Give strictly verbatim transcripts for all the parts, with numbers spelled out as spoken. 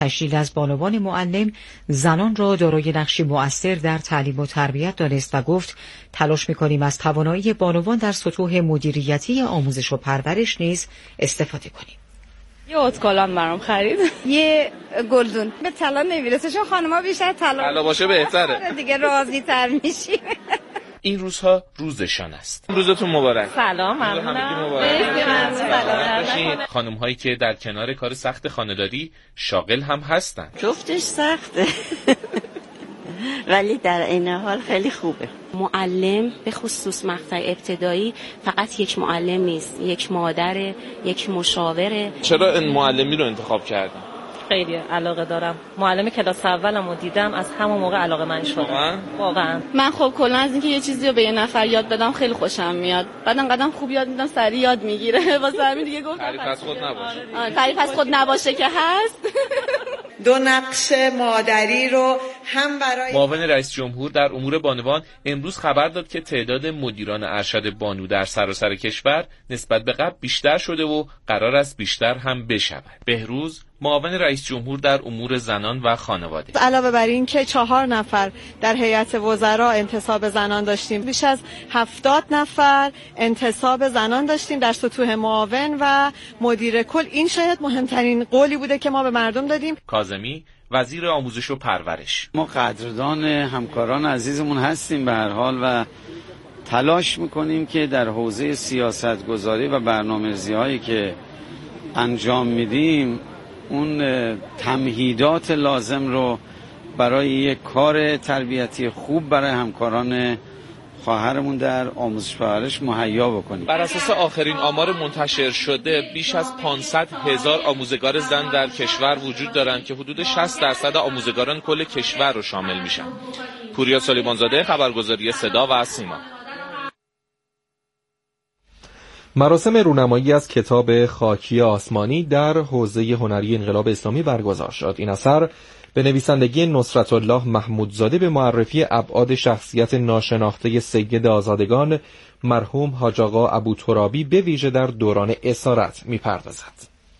تشکیل از بانوان معلم زنان را دارای نقشی مؤثر در تعلیم و تربیت دانست و گفت تلاش می‌کنیم از توانایی بانوان در سطوح مدیریتی آموزش و پرورش نیز استفاده کنیم. یه اتکالان برام خرید، یه گلدون. به طلا نمیرسه چون خانم‌ها بیشتر طلا طلا باشه بهتره. دیگه راضی‌تر میشی. این روزها روزشان است. روزتون مبارک. سلام، ممنونم. خانم هایی که در کنار کار سخت خانه‌داری شاغل هم هستند. جفتش سخته ولی در عین حال خیلی خوبه. معلم به خصوص مقطع ابتدایی فقط یک معلم نیست، یک مادر، یک مشاوره. چرا این معلمی رو انتخاب کردن؟ خیلی علاقه دارم. معلم کلاس اولمو دیدم، از همون موقع علاقه من شدم. واقعا؟ واقعا. من خب کلا از اینکه یه چیزی رو به یه نفر یاد بدم خیلی خوشم میاد. بعدن قدم خوب یاد میدم سریع یاد میگیره. واسه همین دیگه گفتم تعریف از خود نباشه. آره، تعریف از خود نباشه که هست. دو نقش مادری رو هم برای معاون رئیس جمهور در امور بانوان امروز خبر داد که تعداد مدیران ارشد بانو در سراسر کشور نسبت به قبل بیشتر شده و قرار است بیشتر هم بشود. بهروز معاون رئیس جمهور در امور زنان و خانواده: علاوه بر این که چهار نفر در هیئت وزرا انتصاب زنان داشتیم، بیش از هفتاد نفر انتصاب زنان داشتیم در سطوح معاون و مدیر کل. این شاید مهمترین قولی بوده که ما به مردم دادیم. کاظمی وزیر آموزش و پرورش: ما قدردان همکاران عزیزمون هستیم به هر حال و تلاش میکنیم که در حوزه سیاست گذاری و برنامه‌ریزی هایی که انجام میدیم اون تمهیدات لازم رو برای یک کار تربیتی خوب برای همکاران خواهرمون در آموزش پرورش مهیا بکنیم. بر اساس آخرین آمار منتشر شده بیش از پانصد هزار آموزگار زن در کشور وجود دارند که حدود شصت درصد آموزگاران کل کشور رو شامل میشن. پوریا سلیمانزاده، خبرگزاری صدا و سیما. مراسم رونمایی از کتاب خاکی آسمانی در حوزه هنری انقلاب اسلامی برگزار شد. این اثر به نویسندگی نصرت الله محمودزاده به معرفی ابعاد شخصیت ناشناخته سید آزادگان مرحوم حاج آقا ابوترابی به ویژه در دوران اسارت می‌پردازد.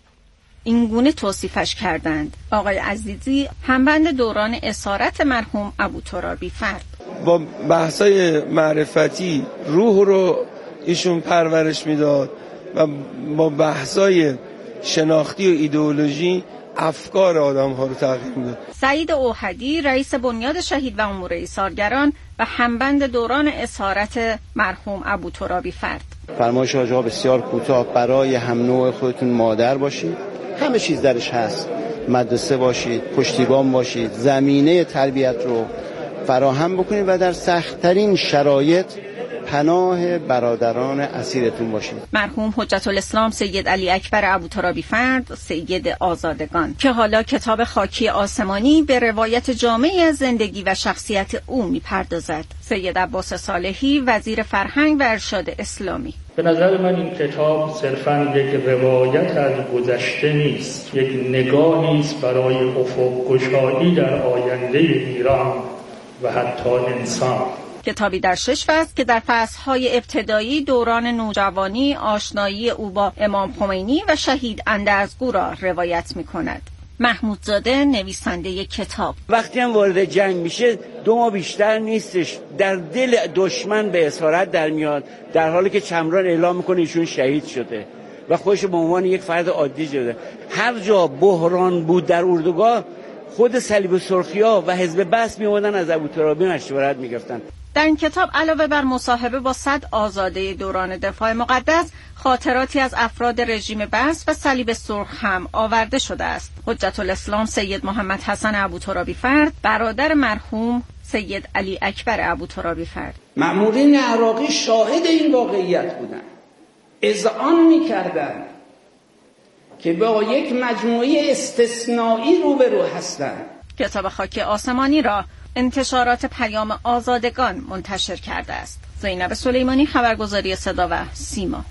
این گونه توصیفش کردند: آقای عزیزی همبند دوران اسارت مرحوم ابوترابی فرد. با بحثای معرفتی روح رو ایشون پرورش میداد و با بحثای شناختی و ایدئولوژی افکار آدم ها رو تغییر میداد. سعید اوحدی رئیس بنیاد شهید و امور ایثارگران و همبند دوران اسارت مرحوم ابوترابی فرد. فرمایش حاج آقا بسیار کوتاه: برای هم نوع خودتون مادر باشید، همه چیز درش هست، مدرسه باشید، پشتیبان باشید، زمینه تربیت رو فراهم بکنید و در سخت‌ترین شرایط پناه برادران اسیرتون باشید. مرحوم حجت الاسلام سید علی اکبر ابوترابی فرد، سید آزادگان، که حالا کتاب خاکی آسمانی به روایت جامعی از زندگی و شخصیت او می‌پردازد. سید عباس صالحی وزیر فرهنگ و ارشاد اسلامی: به نظر من این کتاب صرفاً یک روایت از گذشته نیست، یک نگاهی است برای افق گشایی در آینده ایران و حتی انسان. کتابی در شش فصل که در فصل‌های ابتدایی دوران نوجوانی، آشنایی او با امام خمینی و شهید اندرزگو را روایت می‌کند. محمودزاده نویسنده کتاب: وقتی هم وارد جنگ میشه دو ماه بیشتر نیستش، در دل دشمن به اسارت در میاد، در حالی که چمران اعلام میکنه ایشون شهید شده و خودش به عنوان یک فرد عادی جده. هر جا بحران بود در اردوگاه خود صلیب سرخیا و حزب بعث میومدن از ابوترابی مشورت میگرفتن. در این کتاب علاوه بر مصاحبه با صد آزاده دوران دفاع مقدس، خاطراتی از افراد رژیم بعث و صلیب سرخ هم آورده شده است. حجت الاسلام سید محمد حسن ابوترابی فرد، برادر مرحوم سید علی اکبر ابوترابی فرد. مأمورین عراقی شاهد این واقعیت بودند، اذعان می‌کردند که با یک مجموعه استثنایی روبرو هستند. کتاب خاکی آسمانی را انتشارات پیام آزادگان منتشر کرده است. زینب سلیمانی، خبرگزاری صدا و سیما.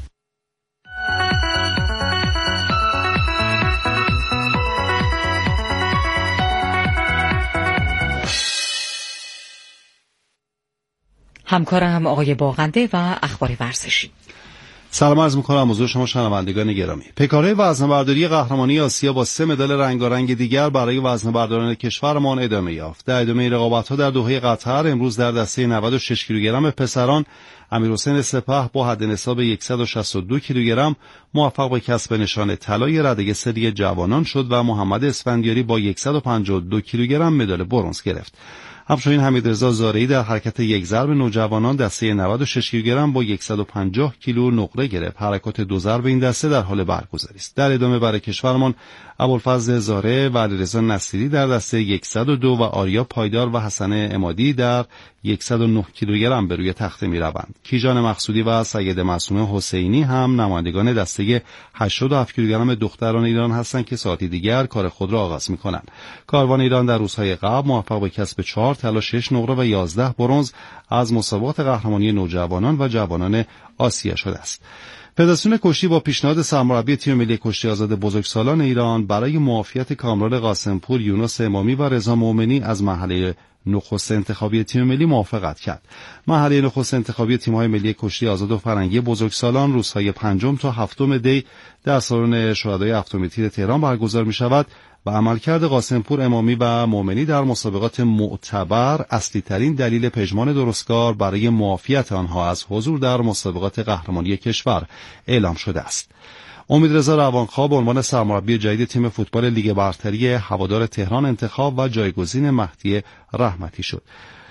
همکارم آقای باغنده و اخبار ورزشی. سلام عرض می‌کنم حضور شما شنوندگان گرامی. پیکارهای وزنه‌برداری قهرمانی آسیا با سه مدال رنگارنگ دیگر برای وزنه‌برداران کشورمان ادامه یافت. در ادامه رقابت‌ها در دوحه قطر امروز در دسته نود و شش کیلوگرم پسران امیرحسین سپه با حد نصاب صد و شصت و دو کیلوگرم موفق به کسب نشان طلای رده سری جوانان شد و محمد اسفندیاری با صد و پنجاه و دو کیلوگرم مدال برنز گرفت. همچنین حمیدرضا زارعی در حرکت یک ضرب نوجوانان دسته نود و شش کیلوگرم با صد و پنجاه کیلو نقره گرفت. حرکات دو ضرب این دسته در حال برگزاری است. در ادامه برای کشورمان ابوالفضل زاره و علیرضا نصیری در دسته صد و دو و آریا پایدار و حسن عمادی در صد و نه کیلوگرم به روی تخته می‌روند. کیجان مقصودی و سید معصومه حسینی هم نمایندگان دسته هشتاد و هفت کیلوگرم دختران ایران هستند که ساعتی دیگر کار خود را آغاز می‌کنند. کاروان ایران در روزهای قبل موفق به کسب چهار طلا، شش نقره و یازده برنز از مسابقات قهرمانی نوجوانان و جوانان آسیا شده است. فدراسیون کشتی با پیشنهاد سرمربی تیم ملی کشتی آزاد بزرگسالان ایران برای معافیت کامران قاسمپور، یونس امامی و رضا مومنی از مرحله نخست انتخابی تیم ملی موافقت کرد. مرحله نخست انتخابی تیم‌های ملی کشتی آزاد و فرنگی بزرگسالان روزهای پنجم تا هفتم دی در سالن شهدای هفتم تیر تهران برگزار می‌شود و عملکرد قاسمپور، امامی و مومنی در مسابقات معتبر اصلی ترین دلیل پژمان درستکار برای معافیت آنها از حضور در مسابقات قهرمانی کشور اعلام شده است. امیدرضا روانخواه به عنوان سرمربی جدید تیم فوتبال لیگ برتری هوادار تهران انتخاب و جایگزین مهدی رحمتی شد.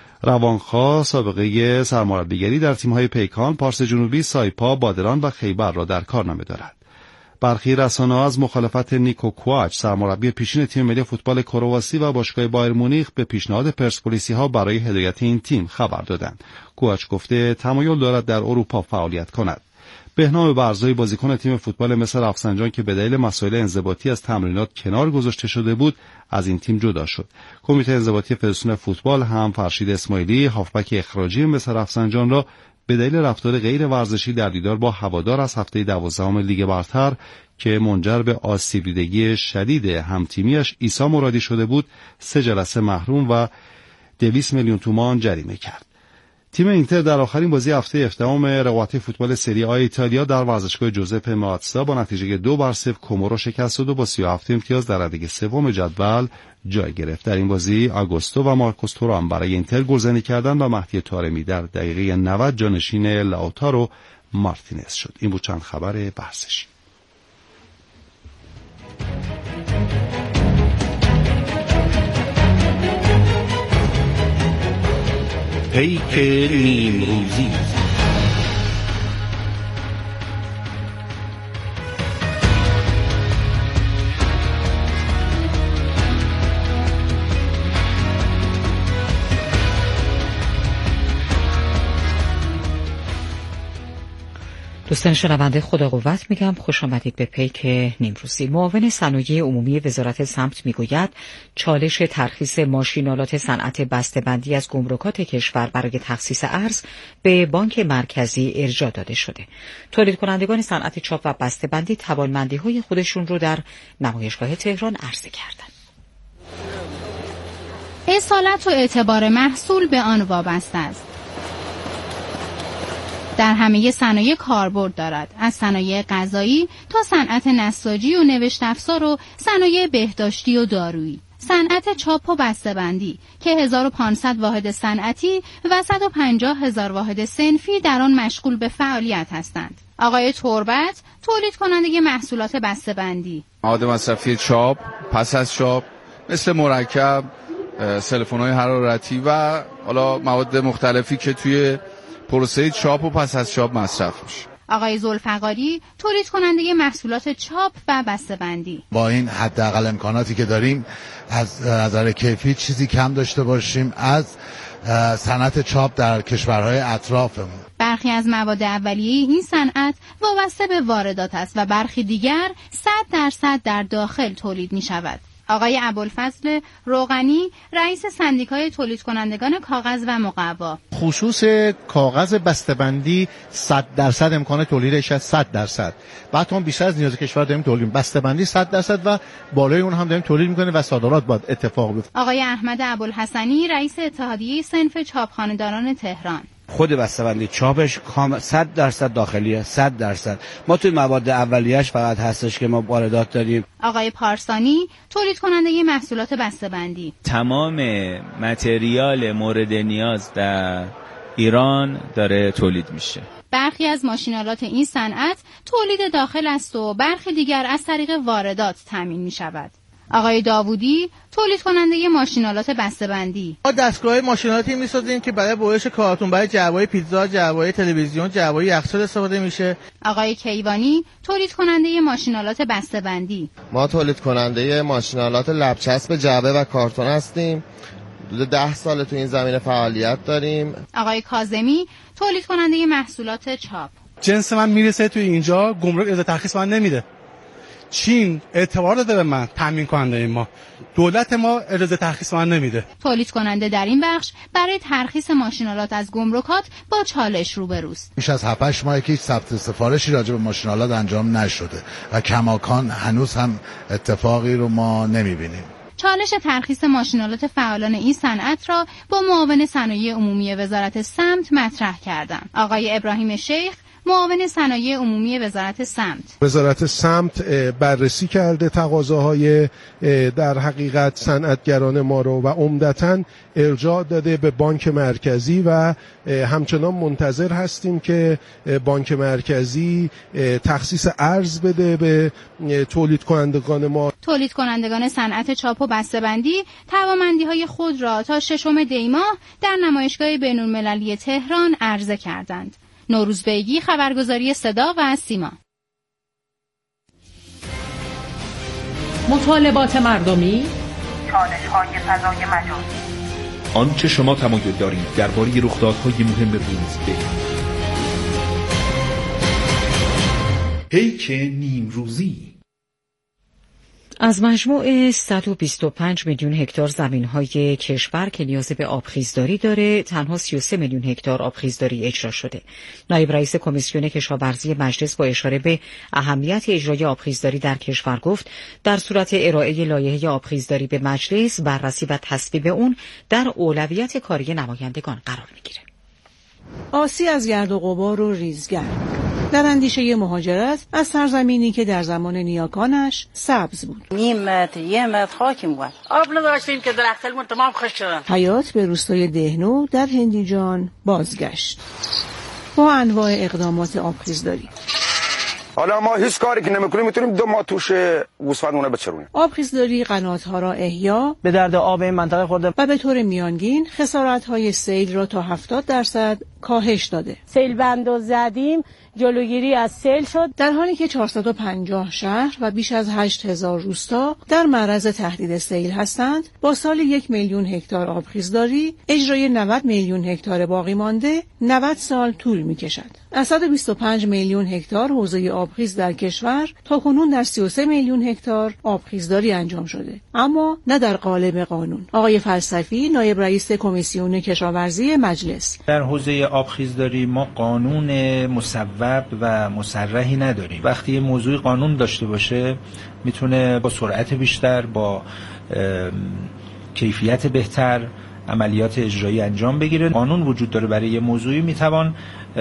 روانخواه سابقه سرمربیگری در تیم‌های پیکان، پارس جنوبی، سایپا، بادران و خیبر را در کارنامه دارد. برخی رسانه‌ها از مخالفت نیکو کوچ، سرمربی پیشین تیم ملی فوتبال کرواسی و باشگاه بایر مونیخ به پیشنهاد پرسپولیسی‌ها برای هدایت این تیم خبر دادند. کوچ گفته تمایل دارد در اروپا فعالیت کند. بهنام برزایی بازیکن تیم فوتبال مس رفسنجان که به دلیل مسائل انضباطی از تمرینات کنار گذاشته شده بود، از این تیم جدا شد. کمیته انضباطی فدراسیون فوتبال هم فرشید اسماعیلی، هافبک اخراجی مس رفسنجان را به دلیل رفتار غیر ورزشی در دیدار با هوادار از هفته دوازدهم لیگ برتر که منجر به آسیب دیدگی شدید همتیمیش عیسی مرادی شده بود، سه جلسه محروم و دویست میلیون تومان جریمه کرد. تیم اینتر در آخرین بازی هفته هفدهم رقابت فوتبال سری آ ایتالیا در ورزشگاه جوزپه ماتسا با نتیجه دو بر صفر کومو را شکست داد و با سی و هفت امتیاز در رده سوم جدول جای گرفت. در این بازی آگوستو و مارکوس تورام برای اینتر گلزنی کردند و مهدی طارمی در دقیقه نود جانشین لاوتارو مارتینز شد. این بود چند خبر ورزشی. پیک نیمروزی. دوستان شنونده خدا قوت میگم، خوش آمدید به پیک نیمروزی. معاون صنایع عمومی وزارت سمت میگوید چالش ترخیص ماشینالات صنعت بسته‌بندی از گمرکات کشور برای تخصیص ارز به بانک مرکزی ارجاع داده شده. تولید کنندگان صنعت چاپ و بسته‌بندی توانمندی‌های خودشون رو در نمایشگاه تهران عرضه کردند. اصالت و اعتبار محصول به آن وابسته است. در همه صنایع کاربرد دارد، از صنایع غذایی تا صنعت نساجی و نوشت افزار و صنایع بهداشتی و دارویی. صنعت چاپ و بسته‌بندی که هزار و پانصد واحد صنعتی و صد و پنجاه هزار واحد صنفی در آن مشغول به فعالیت هستند. آقای تربت تولید کننده محصولات بسته‌بندی، مواد مصرفی چاپ، پس از چاپ مثل مرکب، سلفون‌های حرارتی و حالا مواد مختلفی که توی پروسه چاپ و پس از چاپ مصرف میشه. آقای ذوالفقاری تولید کننده محصولات چاپ و بسته‌بندی. با این حداقل امکاناتی که داریم از نظر کیفی چیزی کم داشته باشیم از صنعت چاپ در کشورهای اطرافمون. برخی از مواد اولیه این صنعت وابسته به واردات است و برخی دیگر صد درصد در داخل تولید می شود. آقای ابوالفضل روغنی رئیس سندیکای تولید کنندگان کاغذ و مقوا: خصوص کاغذ بسته‌بندی صد درصد امکان تولیدش از صد درصد. بعد هم بیشتر از نیاز کشور داریم تولید بسته‌بندی صد درصد و بالای اون هم داریم تولید می‌کنیم و صادرات باید اتفاق بیفته. آقای احمد ابوالحسنی رئیس اتحادیه صنف چاپخانه‌داران تهران: خود بسته‌بندی چاپش صد درصد داخلیه، صد درصد. ما توی مواد اولیه‌اش فقط هستش که ما واردات داریم. آقای پارسانی تولید کننده محصولات بسته‌بندی، تمام متریال مورد نیاز در ایران داره تولید میشه. برخی از ماشینالات این صنعت تولید داخل است و برخی دیگر از طریق واردات تامین می شود. آقای داوودی تولید کننده ماشینالات بسته‌بندی. ما دستگاه ماشینالاتی می‌سازیم که برای برش کارتون، برای جعبه‌های پیتزا، جعبه‌های تلویزیون، جعبه‌های یخچال استفاده میشه. آقای کیوانی تولید کننده ماشینالات بسته‌بندی. ما تولید کننده ماشینالات لبچسب جعبه و کارتون هستیم. ده سال تو این زمینه فعالیت داریم. آقای کاظمی تولید کننده محصولات چاپ. جنس من میرسه تو اینجا، گمرک اجازه ترخیص من نمیده. چین اعتبار داده به من، تامین کننده ما. دولت ما اجازه ترخیص من نمیده. تولید کننده در این بخش برای ترخیص ماشینالات از گمرکات با چالش روبروست. بیش از هفت هشت ماهه که هیچ ثبت سفارشی راجع به ماشینالات انجام نشده و کماکان هنوز هم اتفاقی رو ما نمیبینیم. چالش ترخیص ماشینالات فعالان این صنعت را با معاون صنایع عمومی وزارت سمت مطرح کردم. آقای ابراهیم شیخ معاون صنایع عمومی وزارت سمت. وزارت سمت بررسی کرده تقاضاهای در حقیقت صنعتگران ما رو و عمدتاً ارجاع داده به بانک مرکزی و همچنان منتظر هستیم که بانک مرکزی تخصیص ارز بده به تولید کنندگان ما. تولید کنندگان صنعت چاپ و بسته‌بندی توانمندی‌های خود را تا ششم دی ماه در نمایشگاه بین‌المللی تهران عرضه کردند. نوروز بیگی، خبرگزاری صدا و سیما. مطالبات مردمی، چالش‌های فضای مجازی، آنچه شما تمایل دارید درباره رخدادهای مهم روز بگید. پیک نیمروزی. از مجموع صد و بیست و پنج میلیون هکتار زمین‌های کشور که نیاز به آبخیزداری داره، تنها سی و سه میلیون هکتار آبخیزداری اجرا شده. نایب رئیس کمیسیون کشاورزی مجلس با اشاره به اهمیت اجرای آبخیزداری در کشور گفت در صورت ارائه لایحه آبخیزداری به مجلس، بررسی و تصویب اون در اولویت کاری نمایندگان قرار میگیره. آسی از گرد و غبار و ریزگرد در اندیشه مهاجرت از سرزمینی که در زمان نیاکانش سبز بود. نیم متر یه متر خاکیم بود. آب نداشتیم که درختمون تمام خشک شدن. حیات به روستای دهنو در هندیجان بازگشت با انواع اقدامات آبخیزداری. حالا ما هیچ کاری که نمی‌کنیم میتونیم دو ماه توش گوسفندونه بچرونیم. آبخیزداری قنات‌ها را احیا، به درد آب این منطقه خورده و به طور میانگین خسارت‌های سیل را تا هفتاد درصد کاهش داده. سیل بندو زدیم، جلوگیری از سیل شد، در حالی که چهارصد و پنجاه شهر و بیش از هشت هزار روستا در معرض تهدید سیل هستند. با سال یک میلیون هکتار آبخیزداری، اجرای نود میلیون هکتار باقی مانده نود سال طول می‌کشد. از صد و بیست و پنج میلیون هکتار حوزه آبخیز در کشور تاکنون در سی و سه میلیون هکتار آبخیزداری انجام شده، اما نه در قالب قانون. آقای فلسفی، نایب رئیس کمیسیون کشاورزی مجلس: در حوزه آبخیزداری ما قانون مصوب و مصرحی نداریم. وقتی یه موضوع قانون داشته باشه میتونه با سرعت بیشتر، با کیفیت بهتر عملیات اجرایی انجام بگیره. قانون وجود داره برای یه موضوعی، میتوان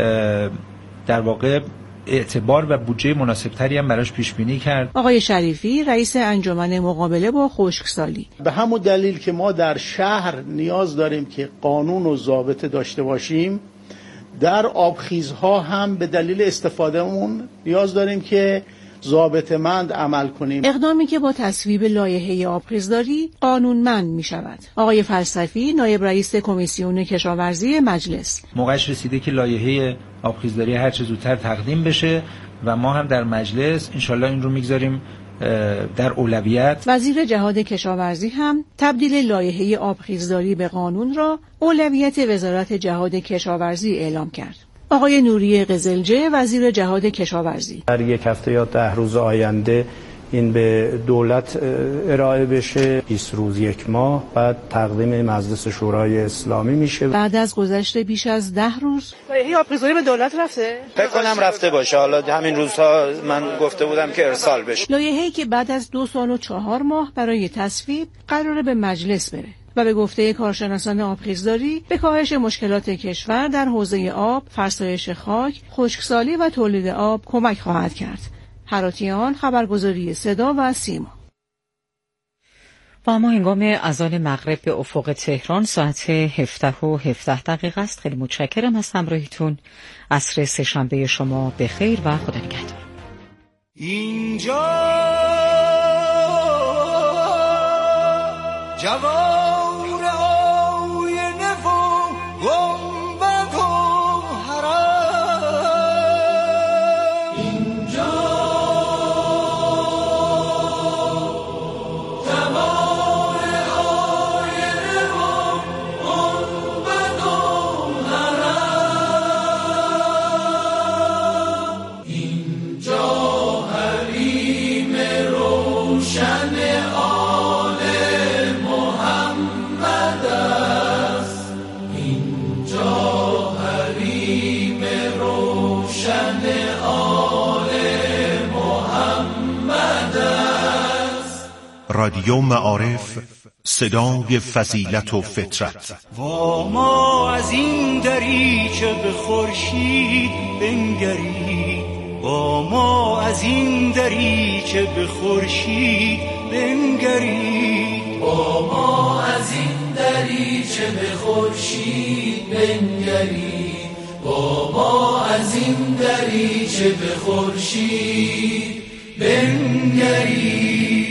در واقع اعتبار و بودجه مناسبتری هم براش پیش بینی کرد. آقای شریفی، رئیس انجمن مقابله با خشکسالی: به همون دلیل که ما در شهر نیاز داریم که قانون و ضابطه داشته باشیم، در آبخیزها هم به دلیل استفادهمون نیاز داریم که ضابطه‌مند عمل کنیم. اقدامی که با تصویب لایحه آبخیزداری قانونمند می شود. آقای فلسفی، نایب رئیس کمیسیون کشاورزی مجلس: موقعش رسیده که لایحه آبخیزداری هر چه زودتر تقدیم بشه و ما هم در مجلس انشالله این رو میگذاریم در اولویت. وزیر جهاد کشاورزی هم تبدیل لایحه آبخیزداری به قانون را اولویت وزارت جهاد کشاورزی اعلام کرد. آقای نوری قزلجه، وزیر جهاد کشاورزی: در یک هفته یا ده روز آینده این به دولت ارائه بشه، بیست روز یک ماه بعد تقدیم مجلس شورای اسلامی میشه. بعد از گذشت بیش از ده روز لایحه این آبخیزوری به دولت رفته؟ فکر کنم رفته باشه. حالا همین روزها من گفته بودم که ارسال بشه. لایحه‌ای که بعد از دو سال و چهار ماه برای تصویب قراره به مجلس بره و به گفته کارشناسان آبخیزداری به کاهش مشکلات کشور در حوزه آب، فرسایش خاک، خشکسالی و تولید آب کمک خواهد کرد. هراتیان، خبرگزاری صدا و سیما. و اما هنگام اذان مغرب به افق تهران ساعت هفده و هفده دقیقه است. خیلی متشکرم از همراهیتون. عصر سه‌شنبه شما بخیر و خدا نگهدار. اینجا جوار آینه و گنبد و حرم، اینجا جوار آینه و گنبد و حرم، اینجا حریم روشن رادیو معارف، صدای فضیلت و فطرت. و ما از این دریچه به خورشید بنگرید، و ما از این دریچه به خورشید بنگرید، و ما از این دریچه به خورشید بنگرید، و ما از این دریچه به خورشید بنگرید.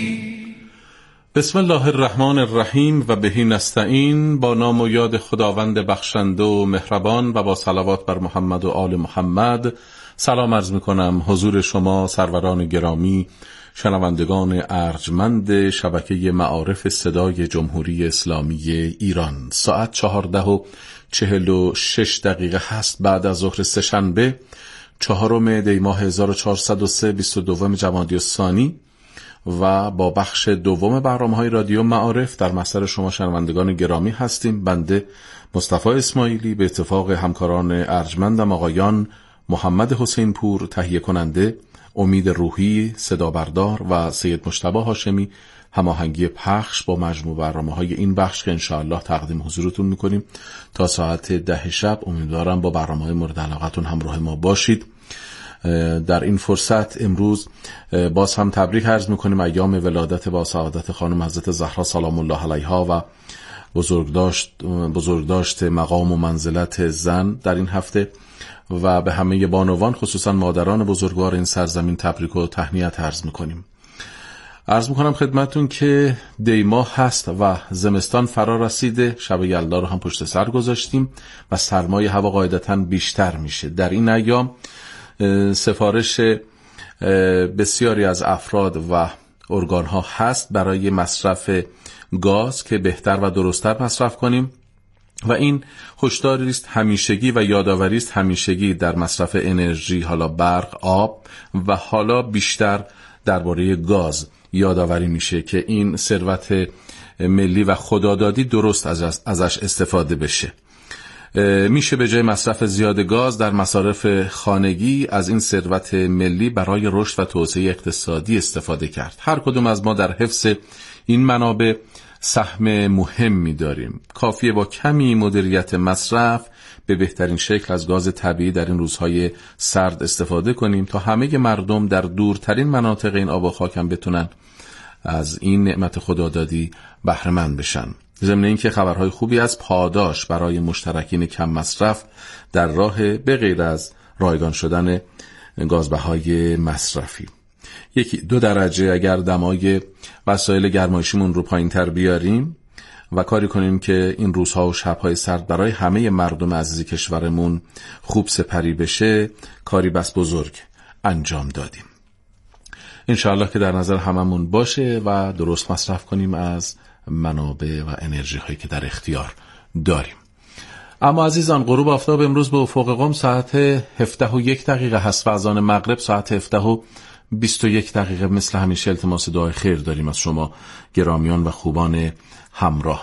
بسم الله الرحمن الرحیم و بهی نستعین. با نام و یاد خداوند بخشنده و مهربان و با صلوات بر محمد و آل محمد سلام عرض می کنم حضور شما سروران گرامی، شنوندگان ارجمند شبکه معارف صدای جمهوری اسلامی ایران. ساعت چهارده و چهل و شش دقیقه هست بعد از ظهر سه‌شنبه چهارم دی ماه هزار و چهارصد و سه، بیست و دوم جمادی الثانی و با بخش دوم برنامه‌های رادیو معارف در مسار شما شنوندگان گرامی هستیم. بنده مصطفی اسماعیلی به اتفاق همکاران ارجمندم آقایان محمد حسین پور تهیه کننده، امید روحی صدا بردار و سید مجتبی هاشمی هماهنگی پخش با مجموع برنامه‌های این بخش که انشاءالله تقدیم حضورتون می‌کنیم تا ساعت ده شب. امیدوارم با برنامه‌های مورد علاقتون همراه ما باشید. در این فرصت امروز باز هم تبریک عرض میکنیم ایام ولادت با سعادت خانم حضرت زهرا سلام الله علیها و بزرگداشت بزرگداشت مقام و منزلت زن در این هفته و به همه بانوان خصوصا مادران بزرگوار این سرزمین تبریک و تهنیت عرض میکنیم. عرض میکنم خدمتون که دی ماه هست و زمستان فرا رسیده. شب یلدا رو هم پشت سر گذاشتیم و سرمای هوا قاعدتاً بیشتر میشه. در این ایام سفارش بسیاری از افراد و ارگان‌ها هست برای مصرف گاز که بهتر و درست‌تر مصرف کنیم و این هشداری است همیشگی و یادآوری است همیشگی در مصرف انرژی، حالا برق، آب و حالا بیشتر درباره گاز یادآوری میشه که این ثروت ملی و خدادادی درست ازش استفاده بشه. میشه به جای مصرف زیاد گاز در مصارف خانگی از این ثروت ملی برای رشد و توسعه اقتصادی استفاده کرد. هر کدوم از ما در حفظ این منابع سهم مهمی داریم. کافیه با کمی مدیریت مصرف به بهترین شکل از گاز طبیعی در این روزهای سرد استفاده کنیم تا همه مردم در دورترین مناطق این آب و خاک هم بتونن از این نعمت خدادادی بهره مند بشن. ضمن اینکه خبرهای خوبی از پاداش برای مشترکین کم مصرف در راه به غیر از رایگان شدن گازبهای مصرفی. یکی دو درجه اگر دمای وسایل گرمایشیمون رو پایین تر بیاریم و کاری کنیم که این روزها و شبهای سرد برای همه مردم عزیز کشورمون خوب سپری بشه، کاری بس بزرگ انجام دادیم. انشاءالله که در نظر هممون باشه و درست مصرف کنیم از منابع و انرژی هایی که در اختیار داریم. اما عزیزان، غروب آفتاب امروز به افق قم ساعت هفده و یک دقیقه هست و اذان مغرب ساعت هفده و بیست و یک دقیقه. مثل همیشه التماس دعای خیر داریم از شما گرامیان و خوبان همراه.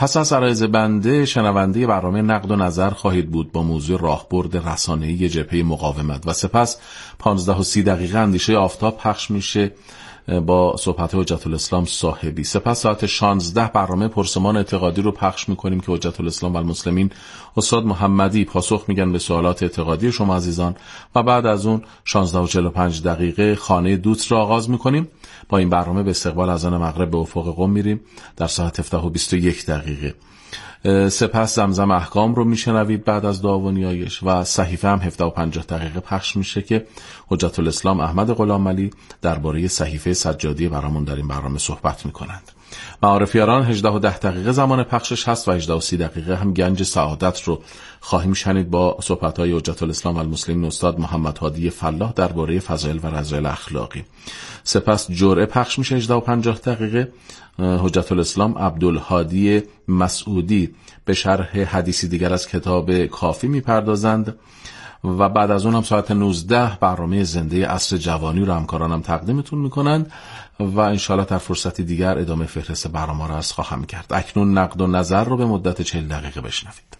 پس از عرایض بنده شنونده برنامه نقد و نظر خواهید بود با موضوع راهبرد رسانه‌ای جبهه مقاومت و سپس پانزده و سی دقیقه اندیشه آفتاب پخش میشه با صحبت حجت الاسلام صاحبی. سپس ساعت شانزده برنامه پرسمان اعتقادی رو پخش میکنیم که حجت الاسلام و المسلمین استاد محمدی پاسخ میگن به سوالات اعتقادی شما عزیزان و بعد از اون شانزده و چهل و پنج دقیقه خانه دوست رو آغاز میکنیم. با این برنامه به استقبال اذان مغرب به افق قم میریم در ساعت هفده و بیست و یک دقیقه. سپس زمزم احکام رو میشنوید بعد از دعا و نیایش و صحیفه هم هفده و پنجاه دقیقه پخش میشه که حجت الاسلام احمد غلامعلی درباره صحیفه سجادی برامون در این برنامه صحبت میکنند. معارفیاران هجده و ده دقیقه زمان پخشش هست و هجده و سی دقیقه هم گنج سعادت رو خواهیم شنید با صحبت‌های حجت الاسلام المسلمین استاد محمد هادی فلاح درباره فضائل و رذائل اخلاقی. سپس جرعه پخش میشه هجده و پنجاه دقیقه. حجت الاسلام عبدالهادی مسعودی به شرح حدیثی دیگر از کتاب کافی میپردازند و بعد از اون هم ساعت نوزده برنامه زنده عصر جوانی رو همکارانم تقدیمتون میکنند و انشاءالله در فرصتی دیگر ادامه فهرست برنامه رو عرض خواهم کرد. اکنون نقد و نظر رو به مدت چهل دقیقه بشنوید.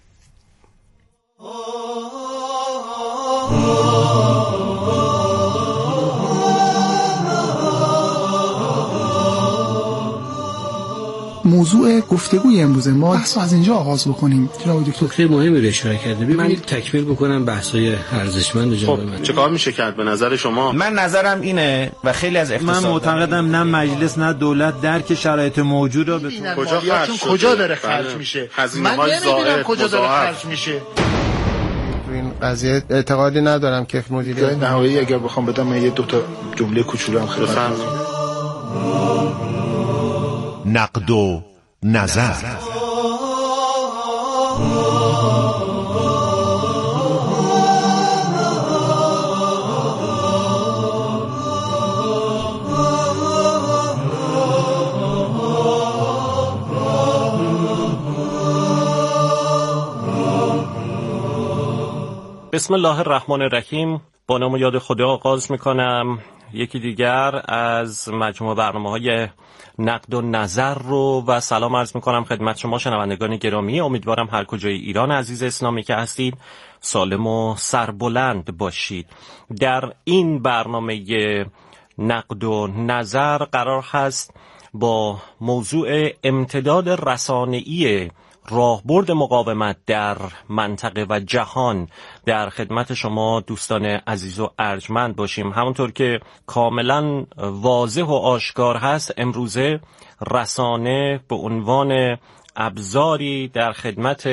موضوع گفتگوی امروز ما بحث از اینجا آغاز بکنیم. جناب دکتر خیلی مهمی رو اشاره کرده. ببینید تکمیل بکنم بحث‌های ارزشمند جناب من. چه کار میشه کرد به نظر شما؟ من نظرم اینه و خیلی از اقتصاد من معتقدم نه مجلس نه دولت درک شرایط موجود رو به کجا خرج کجا داره خرج میشه؟ من نمیدونم کجا داره خرج میشه. این قضیه اعتقادی ندارم که مدیریت نهایی اگر بخوام بدم من یه دو تا جمله کوچولو هم خدمت نقد و نظر. بسم الله الرحمن الرحیم. با نام و یاد خدا آغاز میکنم. یکی دیگر از مجموعه برنامه‌های نقد و نظر رو و سلام عرض میکنم خدمت شما شنوندگان گرامی. امیدوارم هر کجای ایران عزیز اسلامی که هستید سالم و سربلند باشید. در این برنامه نقد و نظر قرار هست با موضوع امتداد رسانه‌ای راهبرد مقاومت در منطقه و جهان در خدمت شما دوستان عزیز و ارجمند باشیم. همونطور که کاملا واضح و آشکار هست امروزه رسانه به عنوان ابزاری در خدمت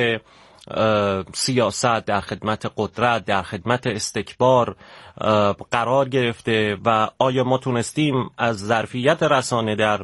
سیاست، در خدمت قدرت، در خدمت استکبار قرار گرفته و آیا ما تونستیم از ظرفیت رسانه در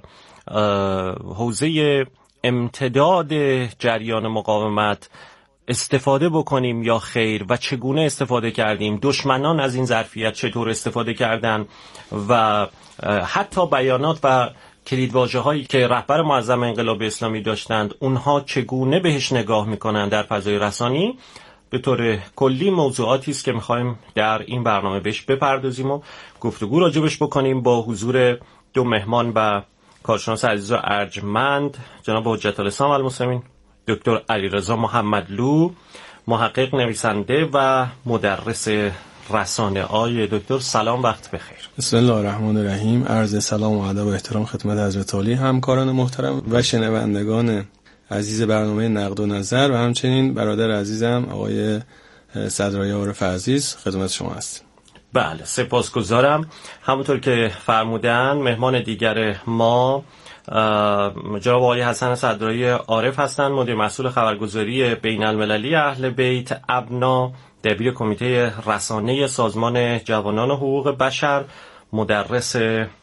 حوزه امتداد جریان مقاومت استفاده بکنیم یا خیر و چگونه استفاده کردیم؟ دشمنان از این ظرفیت چطور استفاده کردن و حتی بیانات و کلیدواژه هایی که رهبر معظم انقلاب اسلامی داشتند اونها چگونه بهش نگاه میکنن در فضای رسانی؟ به طور کلی موضوعاتی است که میخوایم در این برنامه بهش بپردازیم و گفتگو راجبش بکنیم با حضور دو مهمان و کارشناس عزیز و ارجمند جناب حجت الاسلام المسلمین دکتر علیرضا محمدلو، محقق، نویسنده و مدرس رسانه. آقای دکتر سلام، وقت بخیر. بسم الله الرحمن الرحیم. عرض سلام و ادب و احترام خدمت حضرت عالی، همکاران محترم و شنوندگان عزیز برنامه نقد و نظر و همچنین برادر عزیزم آقای صدرای عارف عزیز خدمت شما هستیم. بله، سپاسگزارم. همونطور که فرمودن مهمان دیگر ما جناب آقای حسن صدرای عارف هستند، مدیر مسئول خبرگزاری بین المللی اهل بیت ابنا، دبیر کمیته رسانه سازمان جوانان حقوق بشر، مدرس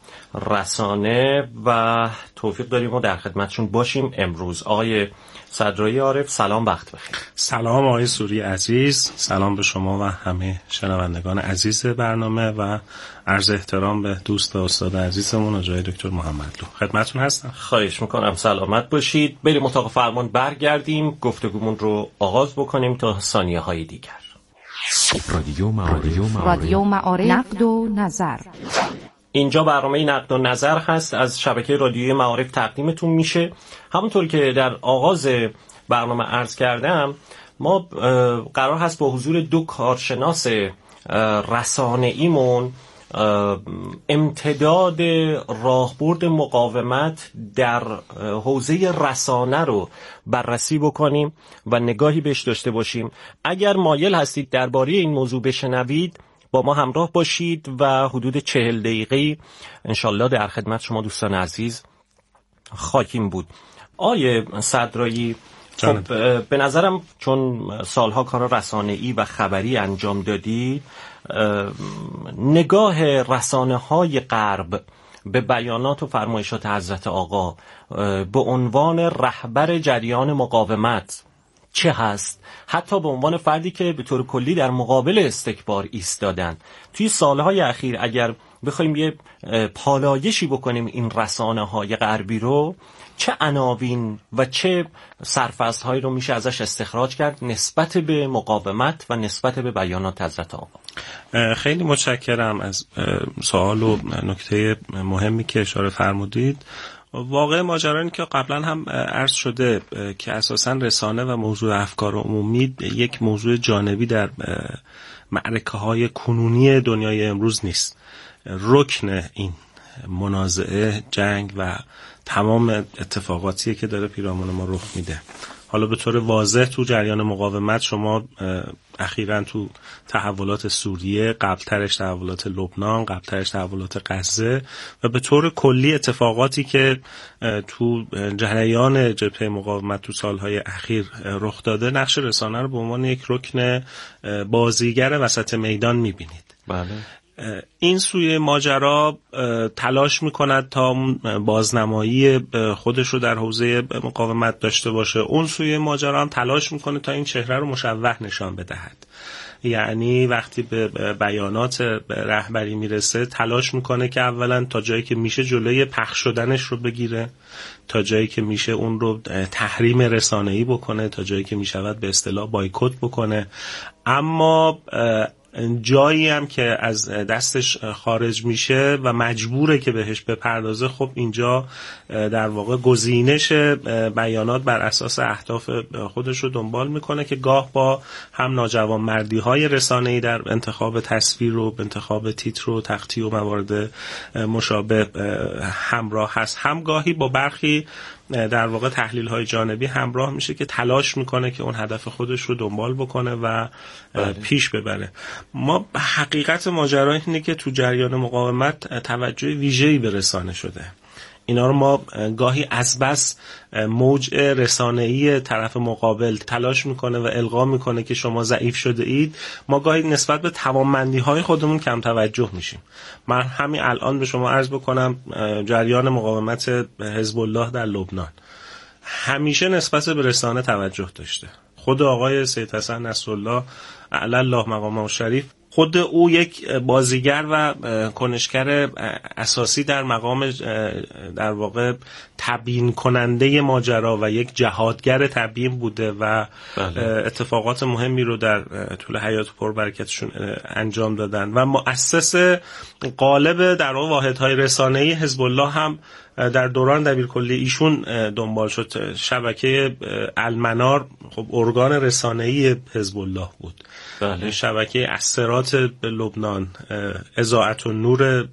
رسانه و توفیق داریم و در خدمتشون باشیم امروز. آقای صدرای عارف سلام، وقت بخیر. سلام آقای سوری عزیز، سلام به شما و همه شنوندگان عزیز برنامه و عرض احترام به دوست و استاد عزیزمون آقای دکتر محمدلو. خدمتتون هستم. خواهش میکنم، سلامت باشید. بریم اتاق فرمان برگردیم، گفتگومون رو آغاز بکنیم تا ثانیه های دیگر. رادیو معارف. رادیو معارف. نقد و نظر. اینجا برنامه نقد و نظر هست، از شبکه رادیویی معارف تقدیمتون میشه. همونطور که در آغاز برنامه عرض کردم، ما قرار هست با حضور دو کارشناس رسانه‌ایمون امتداد راهبرد مقاومت در حوزه رسانه رو بررسی بکنیم و نگاهی بهش داشته باشیم. اگر مایل هستید درباره این موضوع بشنوید، با ما همراه باشید و حدود چهل دقیقه انشالله در خدمت شما دوستان عزیز خواهیم بود. آیه صدرایی، خب به نظرم چون سالها کار رسانه‌ای و خبری انجام دادی، نگاه رسانه‌های غرب به بیانات و فرمایشات حضرت آقا به عنوان رهبر جریان مقاومت چه هست؟ حتی به عنوان فردی که به طور کلی در مقابل استکبار ایستادن. توی سالهای اخیر اگر بخوایم یه پالایشی بکنیم این رسانه‌های غربی رو، چه عناوین و چه سرفصل‌هایی رو میشه ازش استخراج کرد نسبت به مقاومت و نسبت به بیانات حضرت آقا؟ خیلی متشکرم از سوال و نکته مهمی که اشاره فرمودید. واقع ماجرا اینه که قبلا هم عرض شده که اساساً رسانه و موضوع افکار عمومی یک موضوع جانبی در معرکه‌های کنونی دنیای امروز نیست. رکن این منازعه، جنگ و تمام اتفاقاتی که داره پیرامون ما رخ میده. حالا به طور واضح تو جریان مقاومت شما اخیراً تو تحولات سوریه، قبلترش تحولات لبنان، قبلترش تحولات غزه و به طور کلی اتفاقاتی که تو جریان جبهه مقاومت تو سالهای اخیر رخ داده، نقش رسانه رو به عنوان یک رکن بازیگر وسط میدان میبینید. بله. این سوی ماجرا تلاش میکند تا بازنمایی خودش رو در حوزه مقاومت داشته باشه، اون سوی ماجرا هم تلاش میکنه تا این چهره رو مشوه نشان بدهد. یعنی وقتی به بیانات رهبری میرسه تلاش میکنه که اولا تا جایی که میشه جلوی پخش شدنش رو بگیره، تا جایی که میشه اون رو تحریم رسانه‌ای بکنه، تا جایی که میشود به اصطلاح بایکوت بکنه. اما جایی هم که از دستش خارج میشه و مجبوره که بهش بپردازه، خب اینجا در واقع گزینش بیانات بر اساس اهداف خودش رو دنبال میکنه که گاه با هم ناجوانمردی های رسانه‌ای در انتخاب تصویر و انتخاب تیتر و تغطیه و موارد مشابه همراه هست، هم گاهی با برخی در واقع تحلیل های جانبی همراه میشه که تلاش میکنه که اون هدف خودش رو دنبال بکنه و بله. پیش ببره. ما حقیقت ماجرا اینه که تو جریان مقاومت توجه ویژه‌ای به رسانه شده. اینا رو ما گاهی از بس موج رسانه‌ای طرف مقابل تلاش میکنه و القا میکنه که شما ضعیف شده اید، ما گاهی نسبت به توانمندی‌های خودمون کم توجه میشیم. من همین الان به شما عرض بکنم جریان مقاومت حزب الله در لبنان همیشه نسبت به رسانه توجه داشته. خود آقای سید حسن نصرالله اعلی الله مقامه شریف، خود او یک بازیگر و کنشگر اساسی در مقام در واقع تبیین کننده ماجرا و یک جهادگر تبیین بوده و بله. اتفاقات مهمی رو در طول حیات پربرکتشون انجام دادن و مؤسس غالب در واقع واحدهای رسانه‌ای حزب الله هم در دوران دبیرکلی ایشون دنبال شد. شبکه المنار خب ارگان رسانه‌ای حزب الله بود. بله. شبکه الصراط لبنان، اذاعت النور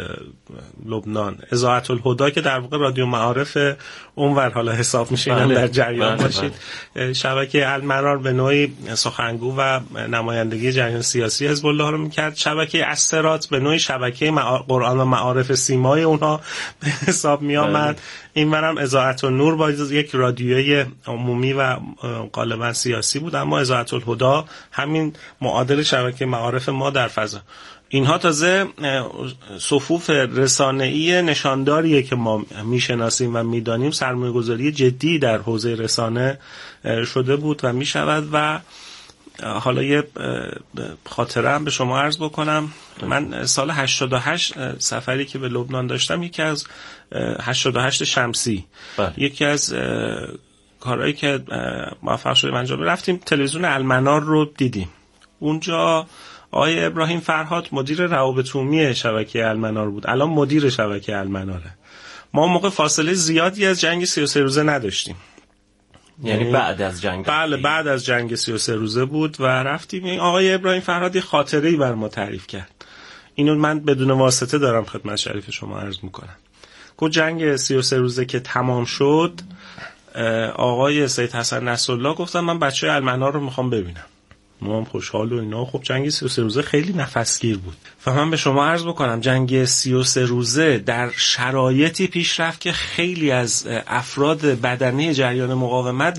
لبنان، اذاعت الهدی که در واقع رادیو معارف اونور حالا حساب میشه، اینم در جریان بله. باشید. بله. شبکه المنار به نوعی سخنگو و نمایندگی جریان سیاسی حزب الله رو میکرد. شبکه الصراط به نوعی شبکه قرآن و معارف سیمای اونها به حساب می آمد. اینورم اذاعت النور با یک رادیوی عمومی و غالبا سیاسی بود، اما اذاعت الهدی همین معادل شبکه معارف ما در فضا. اینها تازه صفوف رسانه‌ای نشانداریه که ما میشناسیم و میدانیم سرمایه‌گذاری جدی در حوزه رسانه شده بود و میشود. و حالا یه خاطره هم به شما عرض بکنم. من سال هشتاد و هشت سفری که به لبنان داشتم، یکی از هشتاد و هشت شمسی بله. یکی از کارهایی که موفق شدیم انجام رفتیم تلویزیون المنار رو دیدیم. اونجا آقای ابراهیم فرهاد مدیر روابط عمومی شبکه المنار بود، الان مدیر شبکه المناره. ما موقع فاصله زیادی از جنگ سی و سه روزه نداشتیم، یعنی بعد از جنگ. بله بعد از جنگ سی و سه روزه بود و رفتیم. آقای ابراهیم فرهادی خاطره‌ای بر ما تعریف کرد، اینو من بدون واسطه دارم خدمت شریف شما عرض میکنم. گفت جنگ سی و سه روزه که تمام شد، آقای سید حسن نصرالله گفتن من بچه المنار رو میخوام ببینم. ما هم خوشحال و اینا. خب جنگ سی و سه روزه خیلی نفسگیر بود و من به شما عرض بکنم جنگ سی و سه روزه در شرایطی پیش رفت که خیلی از افراد بدنه جریان مقاومت